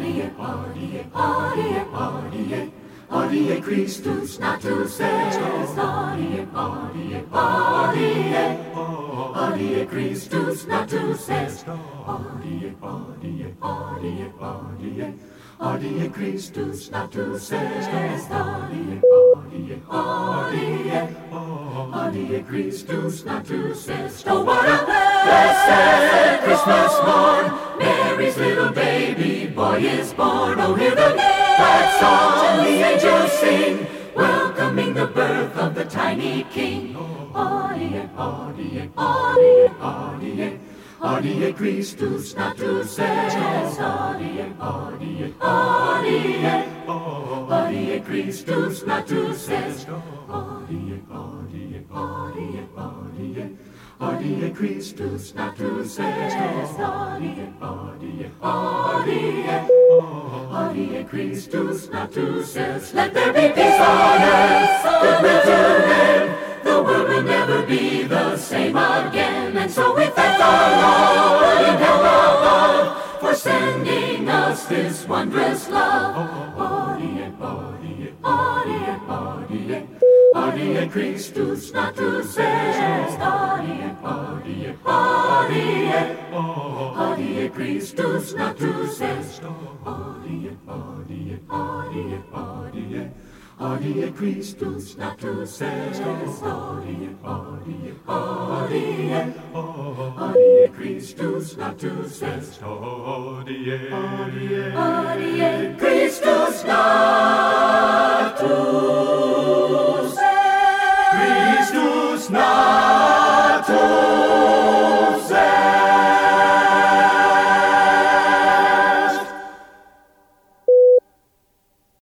Hodie Christus natus est, hodie Christus natus est, hodie Christus natus est, hodie Christus natus est. Oh, what a blessed Christmas morn! Mary's little baby boy is born. Oh, hear the glad song the angels sing, welcoming the birth of the tiny King. Hodie Christus natus est, hodie Christus natus est, hodie Christus natus est, hodie Christus natus est. Let there be peace on earth, goodwill to men. The world will never be the same again. And so we thank our Lord in heaven above for sending us this wondrous love. Hodie Christus natus est, hodie Christus natus est, hodie Christus natus est, hodie Christus natus est, hodie Christus